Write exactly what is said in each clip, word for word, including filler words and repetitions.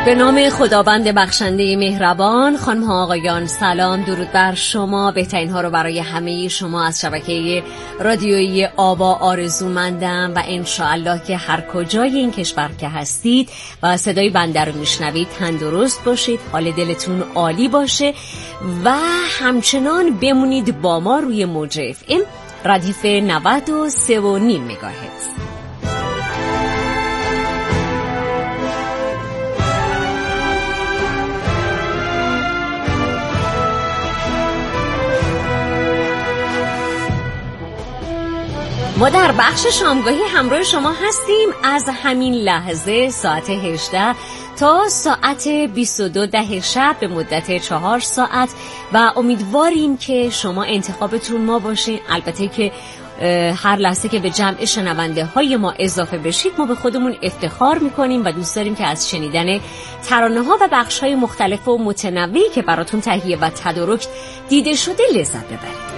به نام خداوند بخشنده مهربان. خانم ها آقایان سلام، درود بر شما. بهترین ها رو برای همه شما از شبکه رادیویی آوا آرزومندم و انشاءالله که هر کجای این کشور که هستید و صدای بنده رو میشنوید تندرست باشید، حال دلتون عالی باشه و همچنان بمونید با ما روی موج اف ام ردیف نود و سه و نیم مگاهرتز. ما در بخش شامگاهی همراه شما هستیم از همین لحظه ساعت هجده تا ساعت بیست و دو ده شب به مدت چهار ساعت و امیدواریم که شما انتخابتون ما باشین. البته که هر لحظه که به جمع شنونده های ما اضافه بشید ما به خودمون افتخار میکنیم و دوست داریم که از شنیدن ترانه ها و بخش های مختلف و متنوعی که براتون تهیه و تدارک دیده شده لذت ببرید.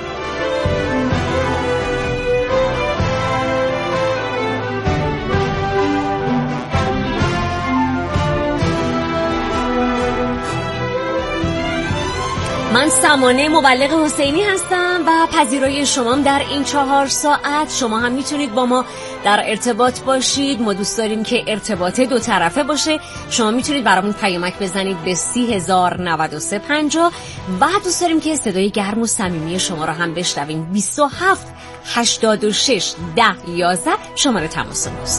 من سمانه مبلغ حسینی هستم و پذیرای شما در این چهار ساعت. شما هم میتونید با ما در ارتباط باشید. ما دوست داریم که ارتباط دو طرفه باشه. شما میتونید برامون پیامک بزنید به سی هزار نود و سه پنجاه و دوست داریم که صدای گرم و صمیمی شما را هم بشنویم. بیست و هفت هشتاد و شش ده یازده شماره تماس ماست.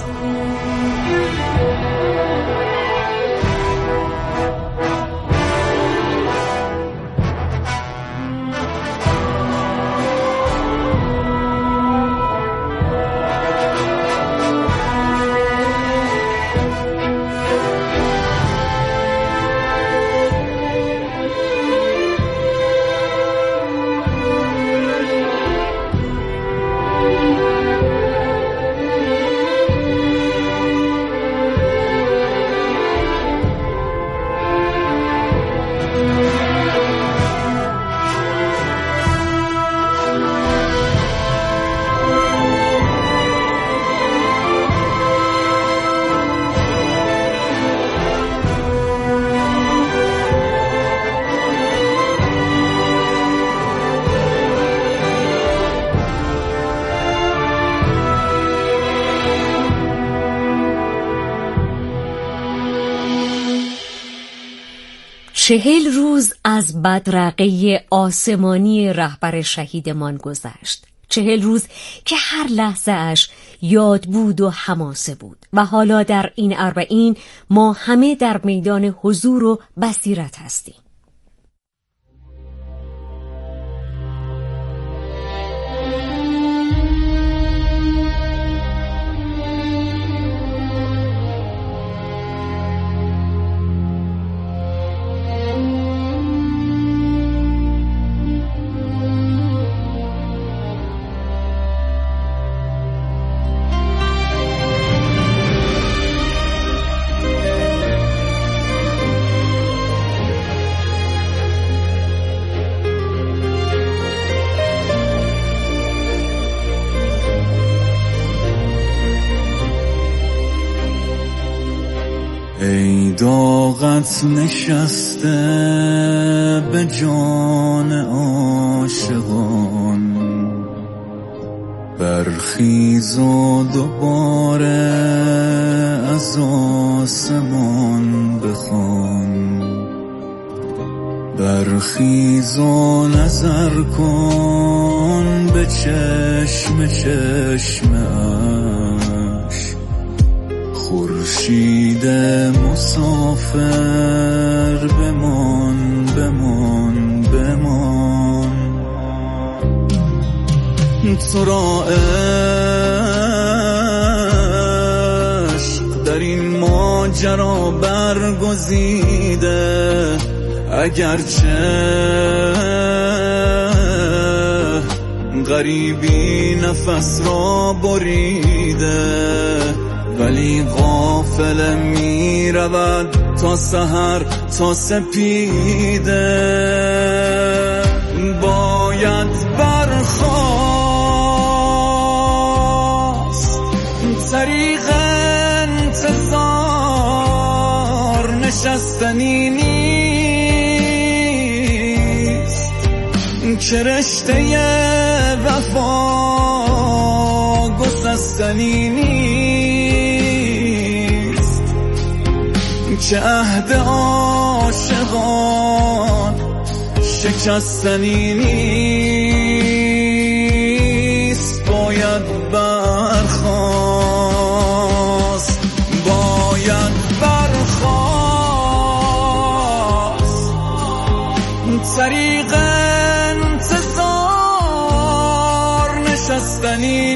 چهل روز از بدرقه آسمانی رهبر شهیدمان گذشت. چهل روز که هر لحظه اش یاد بود و حماسه بود و حالا در این اربعین ما همه در میدان حضور و بصیرت هستیم. ای داغت نشسته به جان عاشقان، برخیز و دوباره از آسمان بخوان، برخیز و نظر کن به چشم چشمه خورشید مسافر بمان بمان بمان. تو را عشق در این ماجرا برگزیده، اگرچه غریبی نفس را بریده، ولی غافل می رود تا سحر تا سپیده. باید برخاست طریق انتظار، نشست چه رشته وفا گسستنی نیست، چه عهد عاشقان شکستنی نیست. باید برخاست، باید برخاست، طریق انتظار نشستنی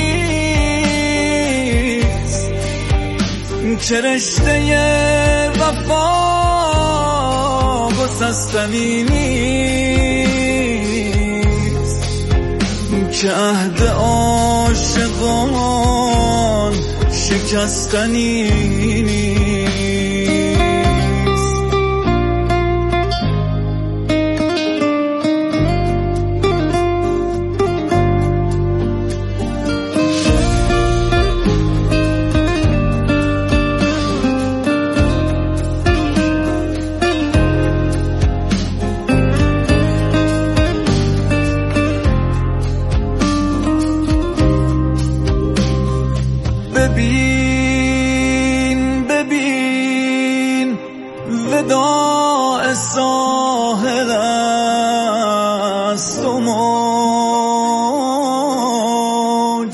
نیست، چه رشته وفا گسستنی نیست، که عهد عاشقان شکستنی نیست. ببین ببین وداع ساحل است و موج،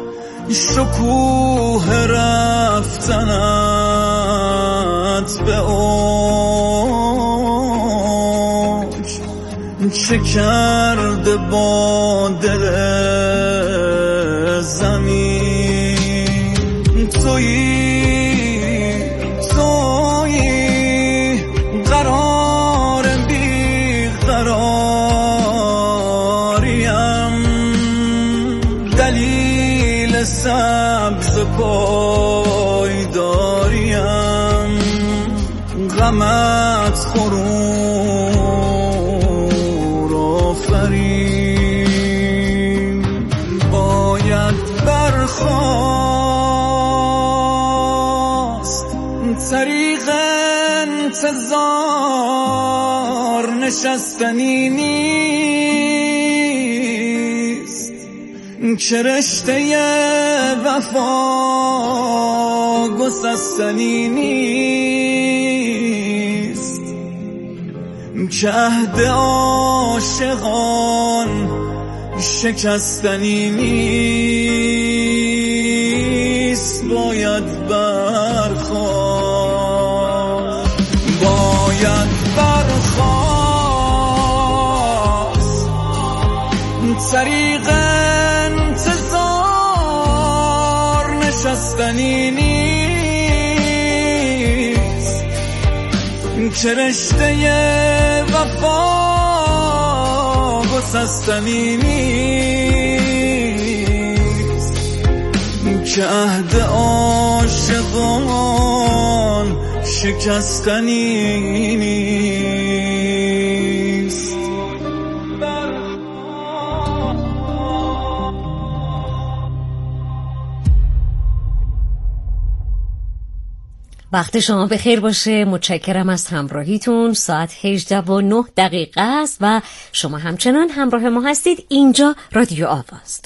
شکوه رفتنت به اوج، چه کرده با دل زمین. تویی تویی قرار بی قراریم، دلیل سبز پایداریم، غمت غرور آفرین. باید برخاست، طریق انتظار نشستنی نیست، چه رشته وفا گسستنی نیست، که عهد عاشقان شکستنی نیست. باید برخاست، باید برخاست، طریق انتظار نشستنی نیست، که رشته وفا گسستنی نیست، که عهد عاشقان شکستنی نیست. وقت شما بخیر باشه. متشکرم از همراهیتون. ساعت هجده و نه دقیقه است و شما همچنان همراه ما هستید. اینجا رادیو آواست.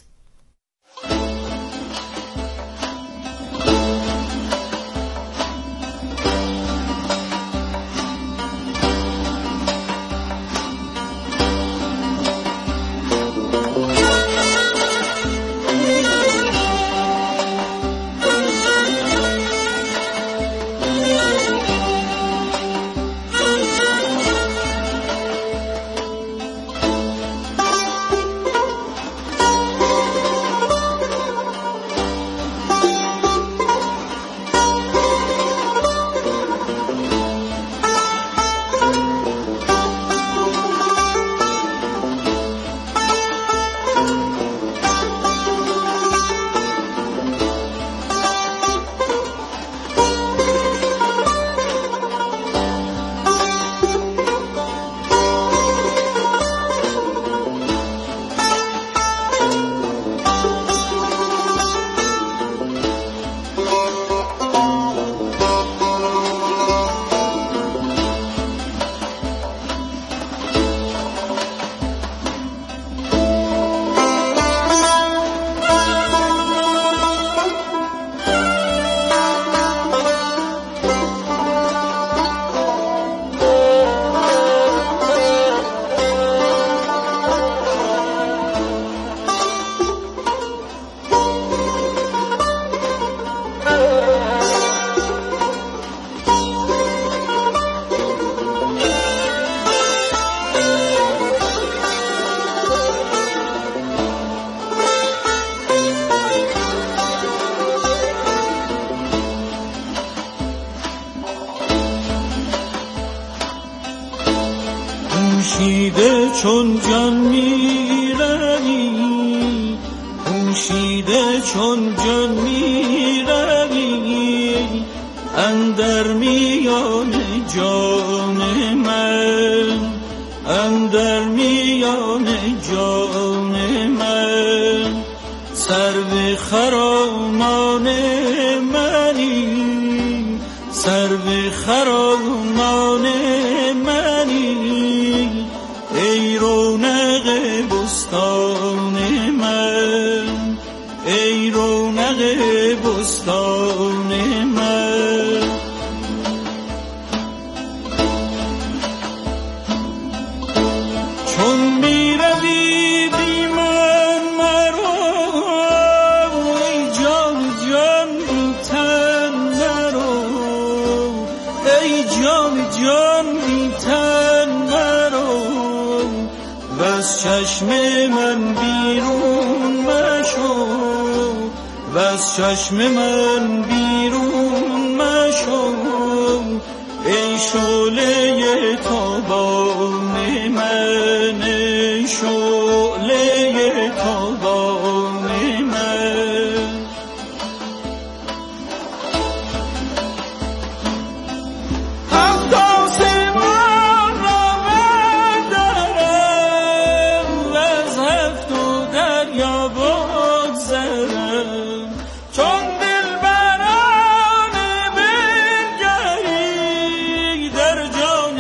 پوشیده چون جان میروی، پوشیده چون جان میروی، اندر میان جان من، اندر میان جان من، سرو خرامان منی، سرو خرامان منی، ای رونق بستان من، ای رونق بستان من. چون میروی بی من مرو، ای جان جان بی تن مرو، ای جان جان بی تن مرو، وز چشم من بیرون مشو، وز چشم من بیرون مشو، ای شعله تابان من، ای شعله تابان من. هفت آسمان را بردارم و از هفت و دریا بگذرم، چون دلبران بنگری در جان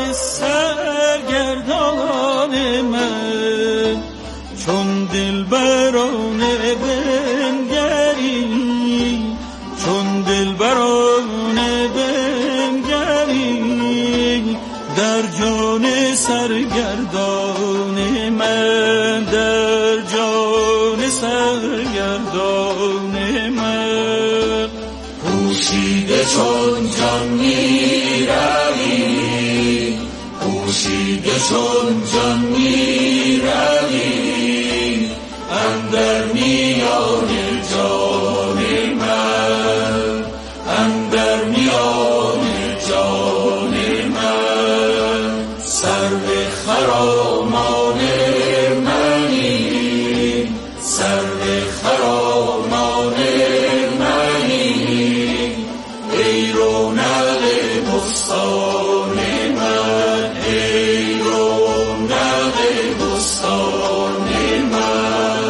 سرگردان من، چون دلبران بنگری، چون دلبران بنگری در جان سرگردان من، در جان سرگردان من. پوشیده چون جان میروی، پوشیده چون جان میروی، اندر میان جان من، اندر میان جان من، سرو خرامان منی، سرو خرامان منی، ای رونق بستان من، ای رونق بستان من.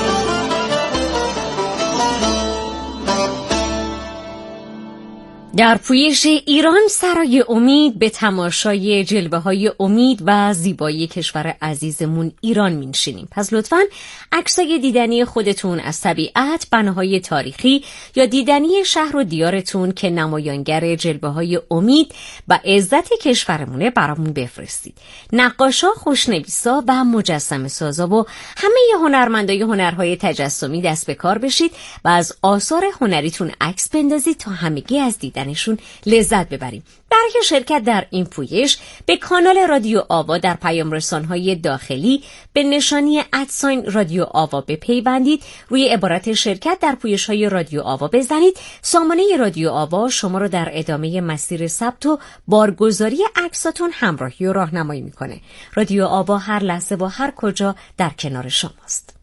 در پویش ایران سرای امید به تماشای جلوه‌های امید و زیبایی کشور عزیزمون ایران می‌نشینیم. پس لطفاً عکسای دیدنی خودتون از طبیعت، بناهای تاریخی یا دیدنی شهر و دیارتون که نمایانگر جلوه‌های امید و عزت کشورمونه برامون بفرستید. نقاشا، خوشنویسا و مجسمه سازا و همه هنرمندای هنرهای تجسمی دست به کار بشید و از آثار هنریتون عکس بندازید تا همگی از دیدنشون لذت ببریم. برای شرکت در این پویش به کانال رادیو آوا در پیام رسان‌های داخلی به نشانی ادساین رادیو آوا بپیوندید. روی عبارت شرکت در پویش‌های رادیو آوا بزنید. سامانه رادیو آوا شما رو در ادامه مسیر ثبت و بارگذاری عکساتون همراهی و راهنمایی میکنه. رادیو آوا هر لحظه و هر کجا در کنار شماست.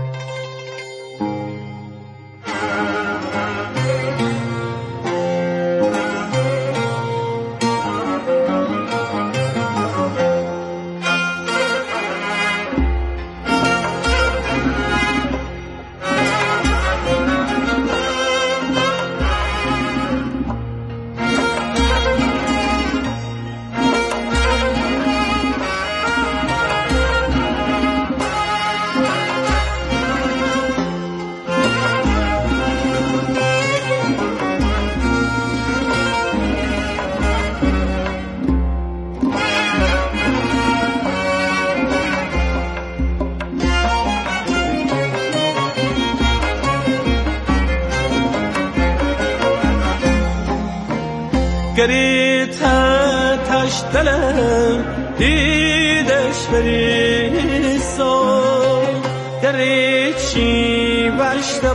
گری تش دلم دیدش بریسا، گری چی بشت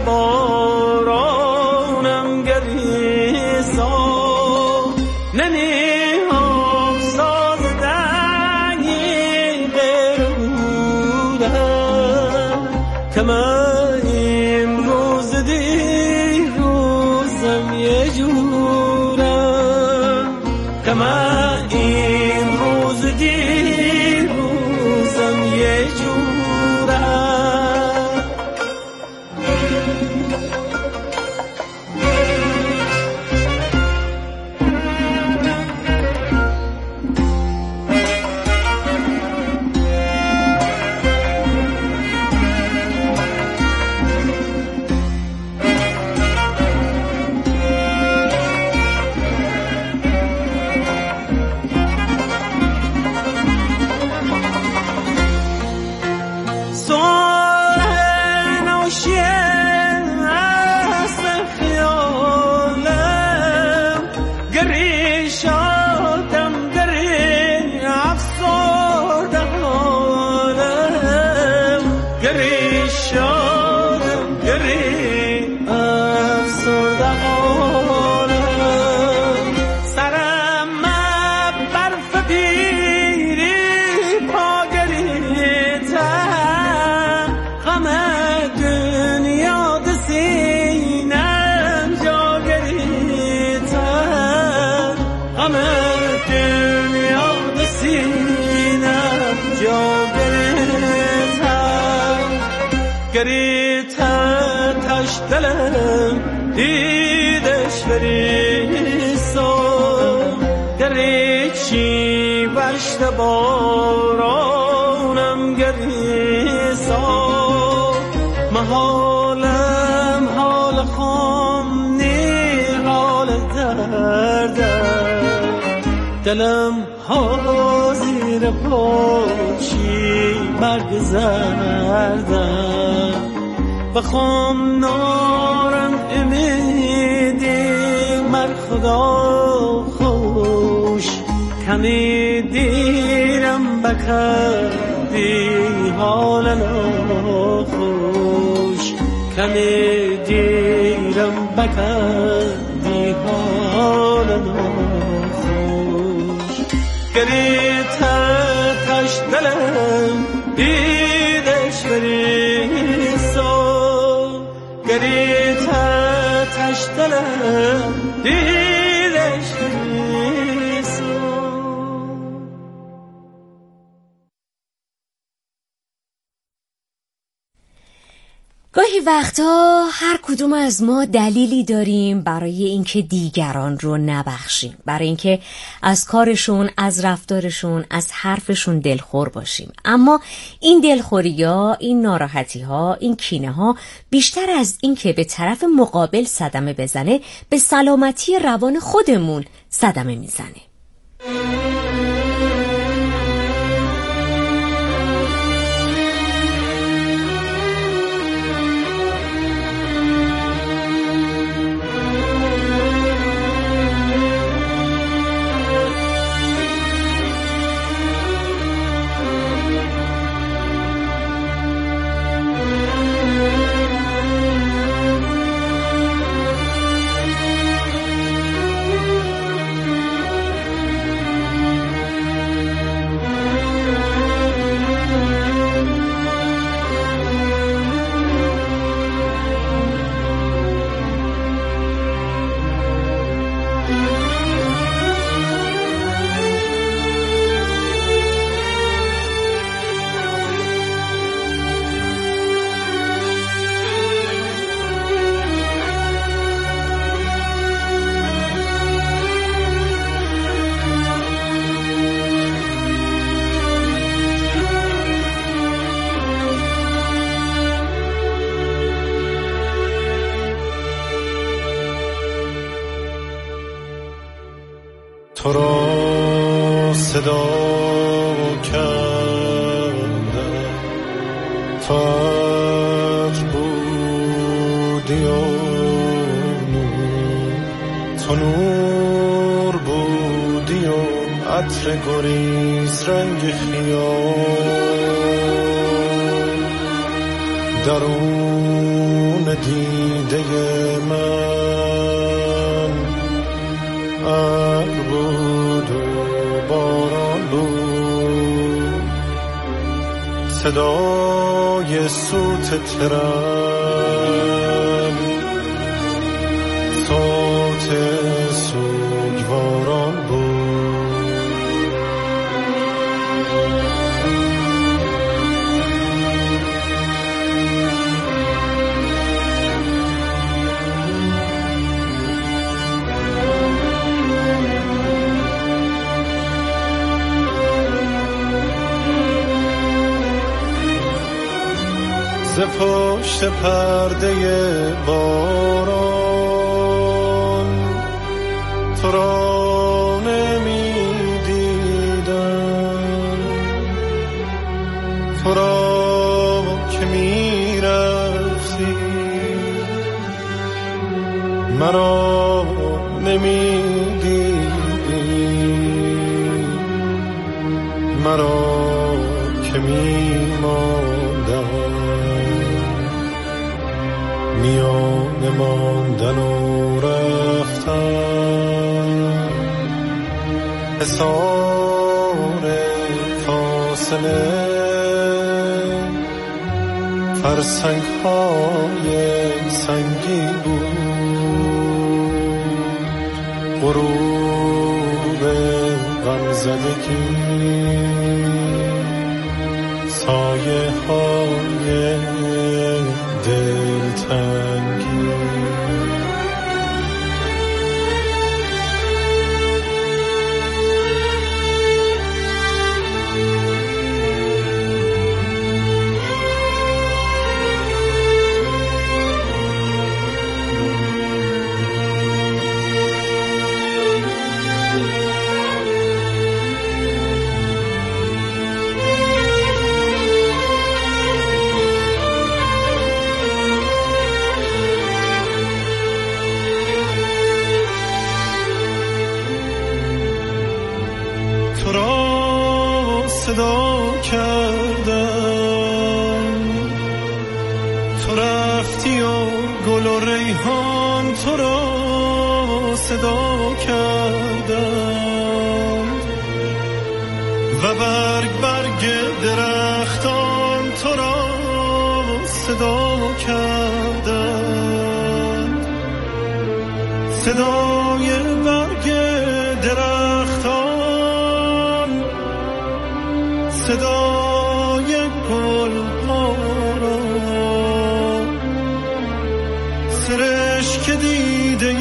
بارانم گریسا، ننی هم ساز دنگی من امروز دیروزم یه جورم، که من امروز دیروزم یه جورم. گریتن تش دلم دیدش بریسم، گریچی بشت بارانم گریسم. محالم حال خم نی حال دردم، دلم حاضر پاچی مرگ زردم. بخوام نارم امیدی مر خدا خوش، کمی دیرم بکردی حال ناخوش، کمی دیرم بکردی حال ناخوش. گریتا تش دلم دیدش بریسم، گریتا تش دلم دیدش بریسم. گاهی وقتا هر کدوم از ما دلیلی داریم برای اینکه دیگران رو نبخشیم، برای اینکه از کارشون، از رفتارشون، از حرفشون دلخور باشیم. اما این دلخوری‌ها، این ناراحتی‌ها، این کینه‌ها بیشتر از اینکه به طرف مقابل صدمه بزنه، به سلامتی روان خودمون صدمه میزنه. تو را صدا کردم تا بودی و نور، تو نور بودی و عطر گریز رنگ خیال، درون دیده من ابر بود و باران بود، صدای سوت ترن، صوت سوگواران بود. ز پشت پرده باران تو را نمی دیدم، تو را که می رفتی مرا نمی دیدی، مرا که می ماندم میان ماندن و رفتن، حصار فاصله فرسنگ های سنگین بود، غروب غمزدگی سایه های دلتنگی. صدا کردم تو رفتی و گل و ریحان تو را صدا کردم و برگ برگ درختان تو را صدا کردم، صدای برگ درختان، صدای گل ها را، سرشک دیده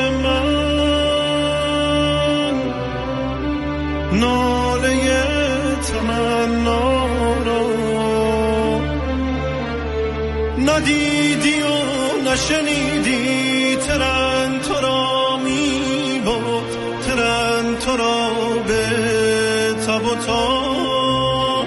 من، ناله تمنا را ندیدی و نشنیدی، ترن تو را می برد، ترن تو را به تب و تاب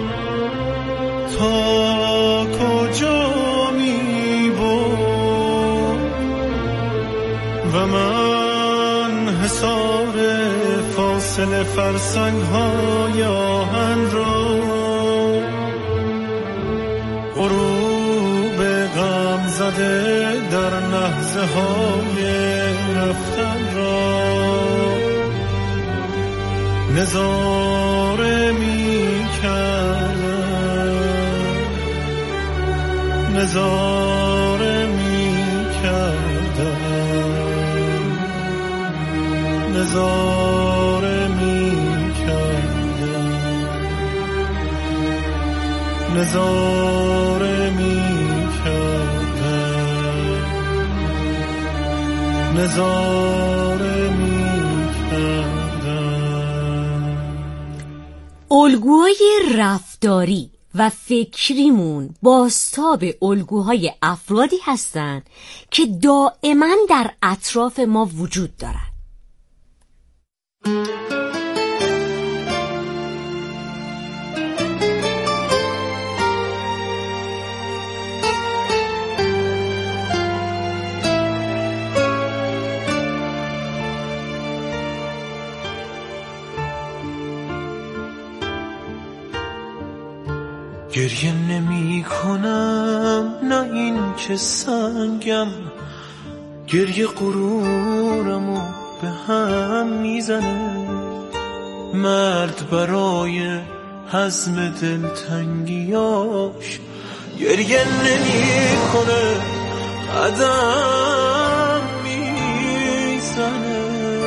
تا کجا می برد و من حصار فاصله فرسنگ های آهن را، غروب غم زده در لحظه های رفتن را نظاره می کردم، نظاره می کردم، نظاره می کردم، نظاره می کردم، نظاره می کردم. الگوهای رفتاری و فکریمون بازتاب الگوهای افرادی هستند که دائما در اطراف ما وجود دارند. گریه نمی کنم نه این که سنگم، گریه غرورمو به هم میزنه. مرد برای حزم دلتنگیاش گریه نمی کنه قدم میزنه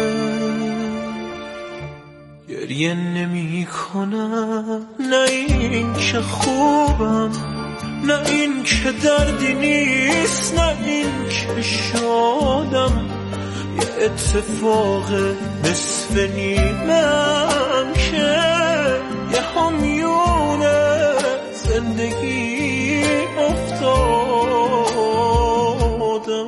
گریه نمی کنم نه این که خوبم نه این که دردی نیست نه این که شادم یه اتفاق نصف نیمم که یه همیون زندگی افتادم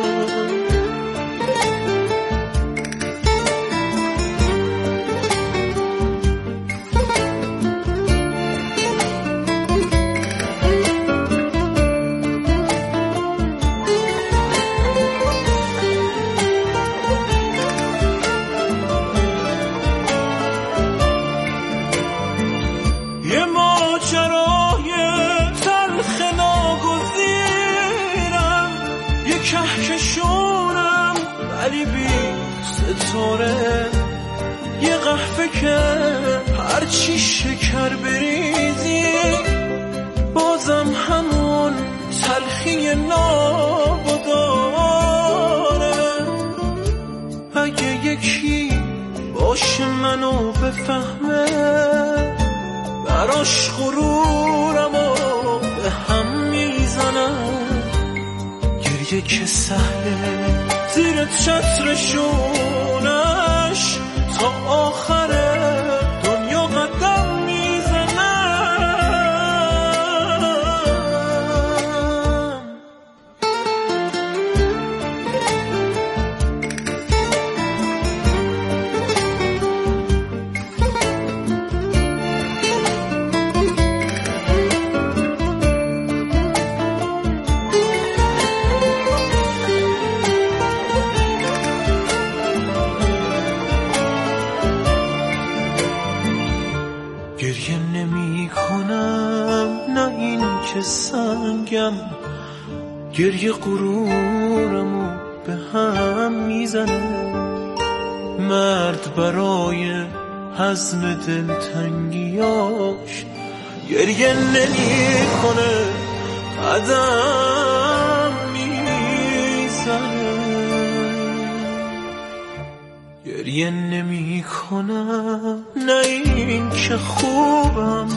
کهکشونم ولی بی ستاره یه قهوه که هرچی شکر بریزی بازم همون تلخی نابو داره اگه یکی باشه منو بفهمه براش غرورمو به هم میزنم گریه که سهله زیر چترشونش تا آخر دنیا قدم میزنم گریه نمی کنم نه این که سنگم گریه غرورمو به هم میزنه مرد برای حزم دلتنگیاش گریه نمی کنه قدم میزنه گریه نمی کنم نه این که خوبم